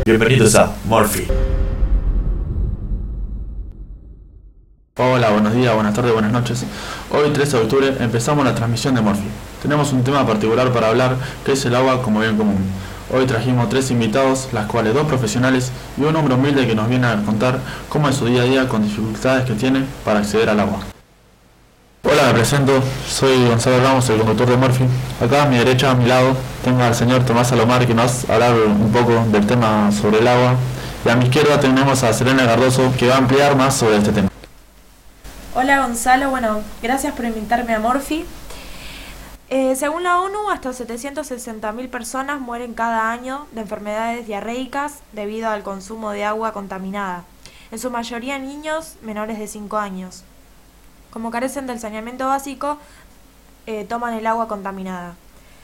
Bienvenidos a Morphy. Hola, buenos días, buenas tardes, buenas noches. Hoy 13 de octubre empezamos la transmisión de Morphy. Tenemos un tema particular para hablar, que es el agua como bien común. Hoy trajimos 3 invitados, las cuales 2 profesionales y un hombre humilde que nos viene a contar cómo es su día a día con dificultades que tiene para acceder al agua. Hola, me presento, soy Gonzalo Ramos, el conductor de Morphy. Acá a mi derecha, a mi lado, tengo al señor Tomás Salomar, que nos va a hablar un poco del tema sobre el agua. Y a mi izquierda tenemos a Selena Cardoso, que va a ampliar más sobre este tema. Hola Gonzalo, gracias por invitarme a Morphy. Según la ONU, hasta 760.000 personas mueren cada año de enfermedades diarreicas debido al consumo de agua contaminada, en su mayoría niños menores de 5 años. Como carecen del saneamiento básico, toman el agua contaminada.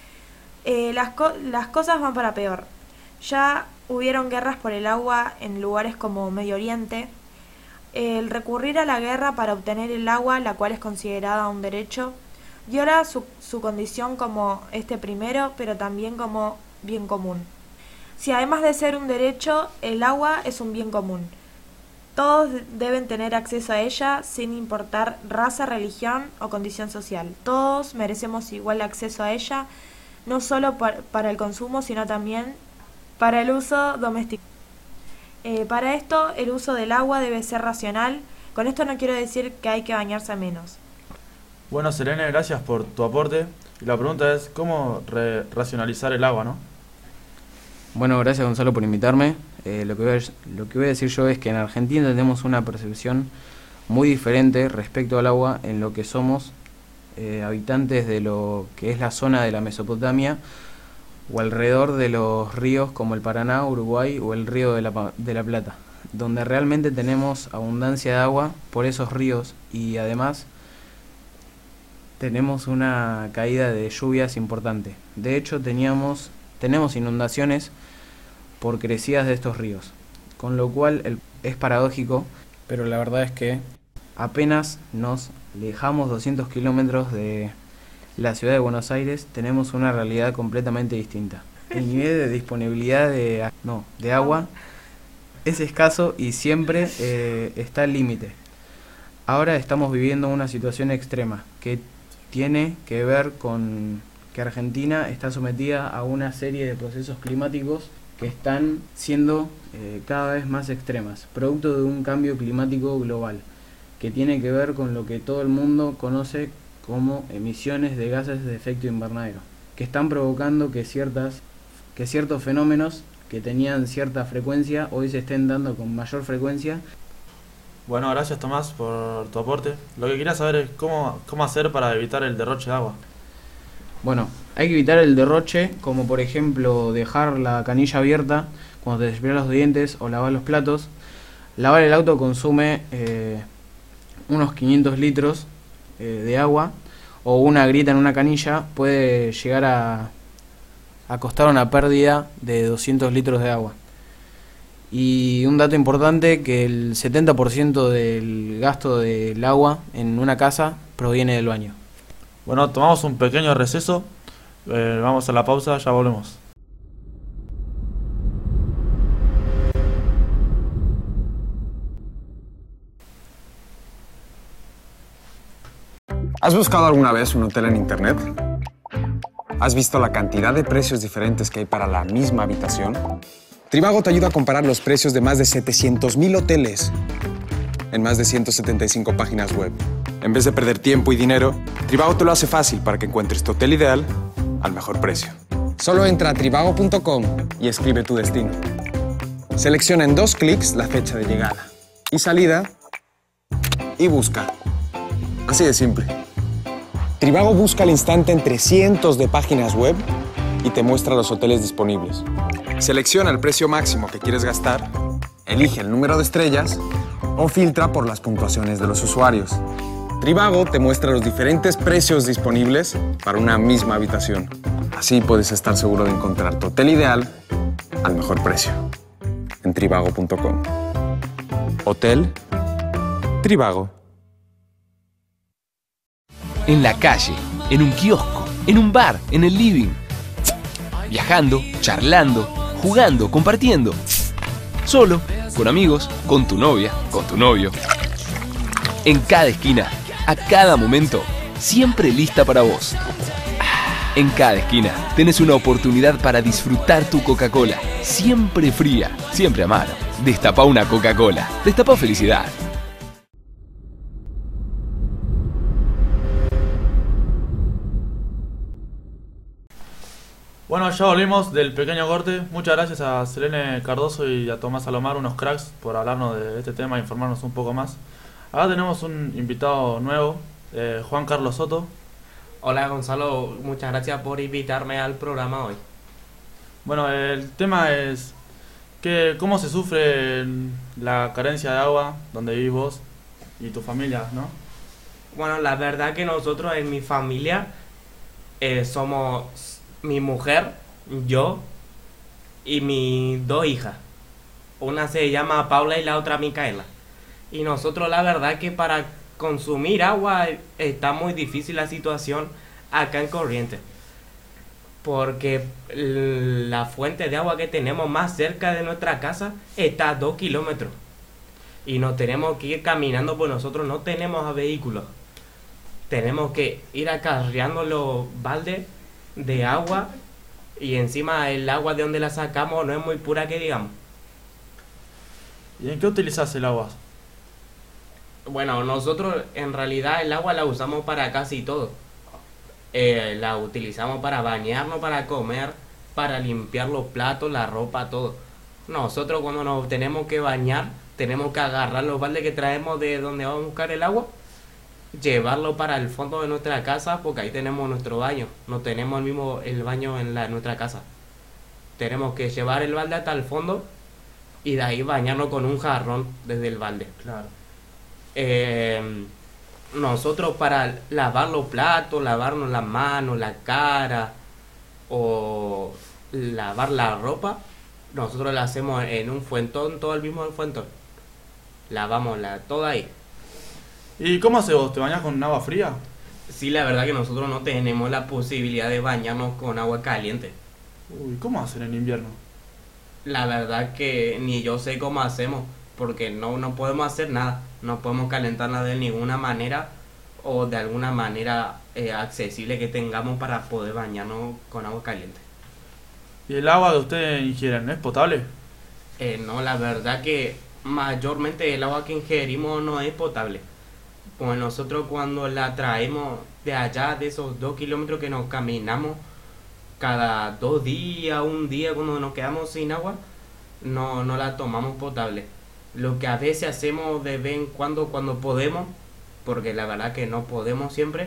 Las cosas van para peor. Ya hubieron guerras por el agua en lugares como Medio Oriente. El recurrir a la guerra para obtener el agua, la cual es considerada un derecho, viola su condición como primero, pero también como bien común. Si además de ser un derecho, el agua es un bien común. Todos deben tener acceso a ella sin importar raza, religión o condición social. Todos merecemos igual acceso a ella, no solo para el consumo, sino también para el uso doméstico. Para esto, el uso del agua debe ser racional. Con esto no quiero decir que hay que bañarse menos. Bueno, Selena, gracias por tu aporte. Y la pregunta es, ¿cómo racionalizar el agua, no? Bueno, gracias Gonzalo por invitarme. Lo que voy a decir yo es que en Argentina tenemos una percepción muy diferente respecto al agua en lo que somos habitantes de lo que es la zona de la Mesopotamia o alrededor de los ríos como el Paraná, Uruguay o el río de la Plata, donde realmente tenemos abundancia de agua por esos ríos y además tenemos una caída de lluvias importante. De hecho, tenemos inundaciones por crecidas de estos ríos, con lo cual es paradójico, pero la verdad es que apenas nos alejamos 200 kilómetros de la ciudad de Buenos Aires, tenemos una realidad completamente distinta. El nivel de disponibilidad de agua es escaso y siempre está al límite. Ahora estamos viviendo una situación extrema que tiene que ver con que Argentina está sometida a una serie de procesos climáticos que están siendo cada vez más extremas, producto de un cambio climático global, que tiene que ver con lo que todo el mundo conoce como emisiones de gases de efecto invernadero, que están provocando que ciertos fenómenos que tenían cierta frecuencia hoy se estén dando con mayor frecuencia. Bueno, gracias Tomás por tu aporte. Lo que quería saber es cómo hacer para evitar el derroche de agua. Bueno, hay que evitar el derroche, como por ejemplo dejar la canilla abierta cuando te cepillas los dientes o lavar los platos. Lavar el auto consume unos 500 litros de agua, o una grieta en una canilla puede llegar a costar una pérdida de 200 litros de agua. Y un dato importante, que el 70% del gasto del agua en una casa proviene del baño. Bueno, tomamos un pequeño receso, vamos a la pausa, ya volvemos. ¿Has buscado alguna vez un hotel en internet? ¿Has visto la cantidad de precios diferentes que hay para la misma habitación? Trivago te ayuda a comparar los precios de más de 700,000 hoteles en más de 175 páginas web. En vez de perder tiempo y dinero, Trivago te lo hace fácil para que encuentres tu hotel ideal al mejor precio. Solo entra a trivago.com y escribe tu destino. Selecciona en 2 clics la fecha de llegada y salida y busca. Así de simple. Trivago busca al instante entre cientos de páginas web y te muestra los hoteles disponibles. Selecciona el precio máximo que quieres gastar, elige el número de estrellas o filtra por las puntuaciones de los usuarios. Trivago te muestra los diferentes precios disponibles para una misma habitación. Así puedes estar seguro de encontrar tu hotel ideal al mejor precio. En trivago.com. Hotel Trivago. En la calle, en un kiosco, en un bar, en el living. Viajando, charlando, jugando, compartiendo. Solo, con amigos, con tu novia, con tu novio. En cada esquina, a cada momento, siempre lista para vos. En cada esquina tenés una oportunidad para disfrutar tu Coca-Cola. Siempre fría, siempre a mano. Destapá una Coca-Cola. Destapá felicidad. Bueno, ya volvimos del pequeño corte. Muchas gracias a Selene Cardoso y a Tomás Salomar, unos cracks, por hablarnos de este tema e informarnos un poco más. Acá tenemos un invitado nuevo, Juan Carlos Soto. Hola Gonzalo, muchas gracias por invitarme al programa hoy. Bueno, el tema es cómo se sufre la carencia de agua donde vivís vos y tu familia, ¿no? Bueno, la verdad que nosotros en mi familia somos mi mujer, yo y mis dos hijas. Una se llama Paula y la otra Micaela. Y nosotros la verdad que para consumir agua está muy difícil la situación acá en Corrientes. Porque la fuente de agua que tenemos más cerca de nuestra casa está a 2 kilómetros. Y nos tenemos que ir caminando porque nosotros no tenemos vehículos. Tenemos que ir acarreando los baldes de agua y encima el agua de donde la sacamos no es muy pura que digamos. ¿Y en qué utilizas el agua? Bueno, nosotros en realidad el agua la usamos para casi todo. La utilizamos para bañarnos, para comer, para limpiar los platos, la ropa, todo. Nosotros cuando nos tenemos que bañar, tenemos que agarrar los baldes que traemos de donde vamos a buscar el agua, llevarlo para el fondo de nuestra casa, porque ahí tenemos nuestro baño. No tenemos el baño en nuestra casa. Tenemos que llevar el balde hasta el fondo y de ahí bañarnos con un jarrón desde el balde. Claro. Nosotros para lavar los platos, lavarnos las manos, la cara o lavar la ropa, nosotros la hacemos en un fuentón, todo el mismo fuentón. Lavamos toda ahí. ¿Y cómo haces vos? ¿Te bañás con agua fría? Sí, la verdad que nosotros no tenemos la posibilidad de bañarnos con agua caliente. Uy, ¿cómo hacen en invierno? La verdad que ni yo sé cómo hacemos, porque no podemos hacer nada. No podemos calentarla de ninguna manera o de alguna manera accesible que tengamos para poder bañarnos con agua caliente. ¿Y el agua que ustedes ingieren es potable? No, la verdad que mayormente el agua que ingerimos no es potable. Pues nosotros cuando la traemos de allá, de esos 2 kilómetros que nos caminamos cada 2 días, un día cuando nos quedamos sin agua, no la tomamos potable. Lo que a veces hacemos de vez en cuando podemos, porque la verdad que no podemos siempre,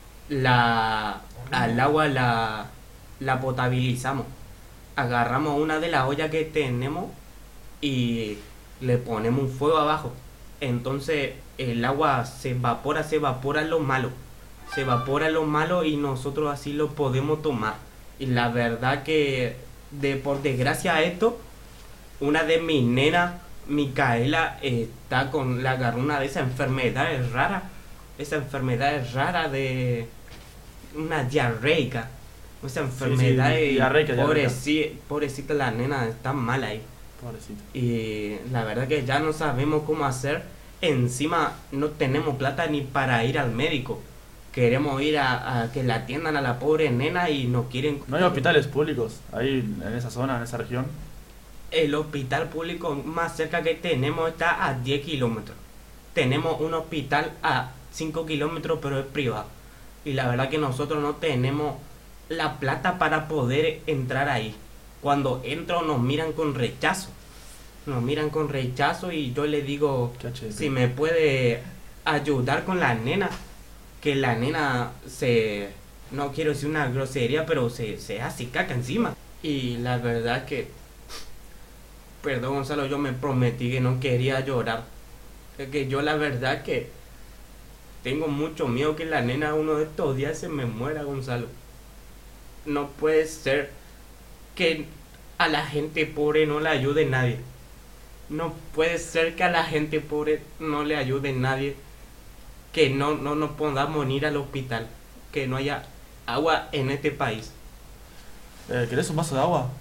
al agua la potabilizamos. Agarramos una de las ollas que tenemos y le ponemos un fuego abajo. Entonces el agua se evapora lo malo. Se evapora lo malo y nosotros así lo podemos tomar. Y la verdad que por desgracia a esto, una de mis nenas, Micaela, le agarró una de esas enfermedades raras. Esa enfermedad es rara de una diarreica. Esa enfermedad sí, diarreica. Pobrecita la nena, está mal ahí. Pobrecita. Y la verdad que ya no sabemos cómo hacer. Encima no tenemos plata ni para ir al médico. Queremos ir a que la atiendan a la pobre nena y no quieren. ¿No hay hospitales públicos ahí en esa zona, en esa región? El hospital público más cerca que tenemos está a 10 kilómetros. Tenemos un hospital a 5 kilómetros, pero es privado. Y la verdad que nosotros no tenemos la plata para poder entrar ahí. Cuando entro nos miran con rechazo. Nos miran con rechazo y yo le digo si me puede ayudar con la nena. Que la nena no quiero decir una grosería, pero se hace caca encima. Y la verdad que, perdón Gonzalo, yo me prometí que no quería llorar. Es que yo la verdad que tengo mucho miedo que la nena uno de estos días se me muera, Gonzalo. No puede ser que a la gente pobre no le ayude nadie. No puede ser que a la gente pobre no le ayude nadie. Que no podamos ir al hospital. Que no haya agua en este país. ¿Querés un vaso de agua?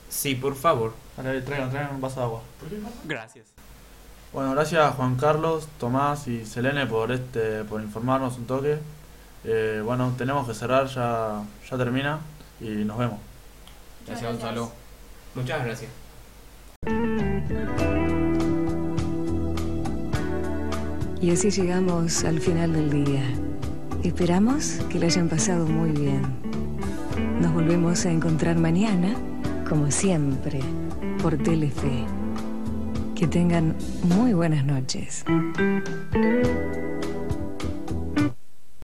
Sí, por favor. Dale, traigan un vaso de agua. Gracias. Bueno, gracias a Juan Carlos, Tomás y Selene por informarnos un toque. Bueno, tenemos que cerrar, ya termina y nos vemos. Gracias, Gonzalo. Muchas gracias. Y así llegamos al final del día. Esperamos que lo hayan pasado muy bien. Nos volvemos a encontrar mañana, como siempre, por Telefe. Que tengan muy buenas noches.